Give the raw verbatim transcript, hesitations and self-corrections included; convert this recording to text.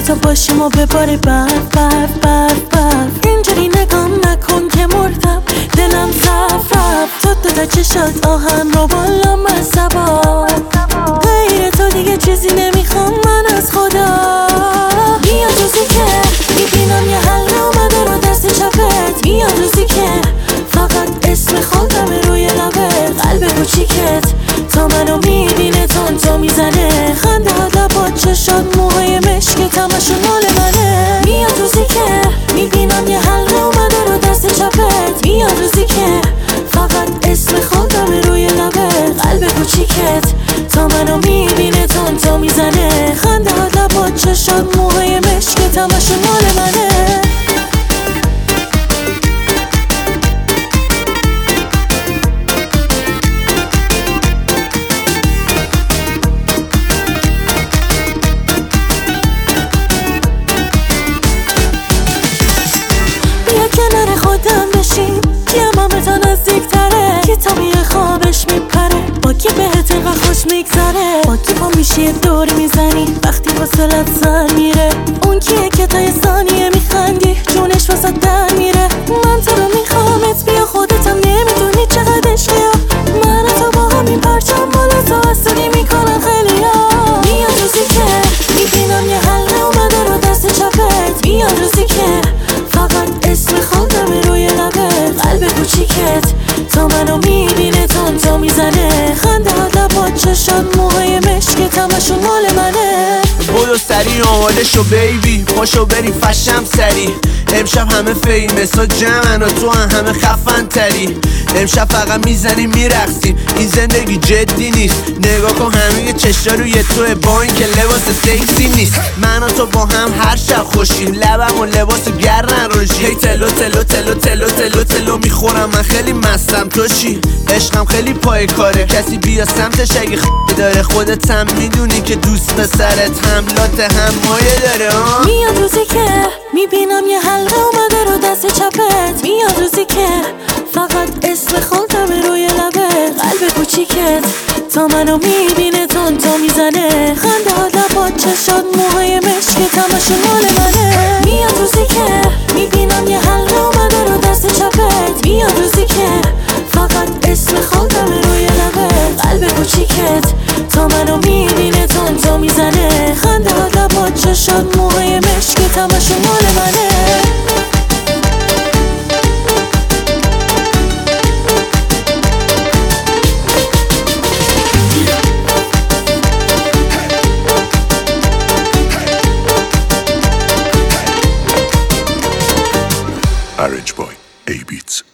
تو باشیم و بباره برف برف برف برف. اینجوری نگام نکن که مردم دلم زف رفت. تو دو تا چشات آهن رو بالا مصبا، غیر تو دیگه چیزی نمیخوام من از خدا. میاد روزی که میبینم یه حلقه اومده رو دست چپت. میاد روزی که فقط اسم خودم روی لبت. قلب کوچیکت تا منو میبینه تون تو میزنه. خنده ها لبات چشات موهای مشکت همشون مال منه. میاد روزی که میبینم یه حلقه اومده رو دست چپت. میاد روزی که فقط اسم خودم روی لبت. قلب کوچیکت تا منو میبینه تون تو میزنه. خنده ها لبات چشات موهای مشکت همشون مال منه. کنار خودم بشین یمامه تا نزدیک تره. که تا میه خوابش میپره، با کی بهت اینقدر خوش میگذره. با کی پا میشی یه دور میزنی وقتی واسلت سر میره. اون کیه که تا یه ثانیه میخندی جونش واسه در میره. من تو رو میخوامت بیا خودتم نمیدونی چقدر عشقی. من و تو با همین پرچم بالا تو حسودی میکنن خیلی ها. میاد روزی که میبینم یه حلقه اومده رو دست چپت. میاد روزی که فقط اسم خودم روی لبت. قلب کوچیکت تا منو میبینه تون تو میزنه. خنده ها لبات چشات موهای مشکت همشون مال منه. بودو سری آماده شو بیبی، پاشو بریم فشم سری. امشب همه فیمس ها جمعن و تو هم همه خفن تری. امشب فقط میزنیم میرقصیم، این زندگی جدی نیست. نگاه کن همه چشا روی توه با این که لباس سکسی نیست. من و تو با هم هر شب خوشیم، لبم و لباس گرن روشی. هی تلو تلو تلو تلو تلو تلو میخورم من خیلی مستم. تو چی؟ عشقم خیلی پای کاره، کسی بیا سمتش اگه خ داره. خودت هم میدونی که دوست پسرت حملات هم مایه داره ها. میاد روزی که میبینم یه حلقه اومده رو دست چپت. میاد روزی که فقط اسم خودم روی لبت. قلب کوچیکت تا منو میبینه تون تو میزنه. خنده ها لبات چشات موهای مشکت همشون مال منه. میاد روزی که میبینم یه حلقه اومده رو دست چپت. میاد روزی که فقط اسم خودم روی لبت. قلب کوچیکت تا منو میبینه تون تو میزنه. خنده ها لبات چشات موهای مشکت همشون مال منه. Arrange Boy, A-Beats.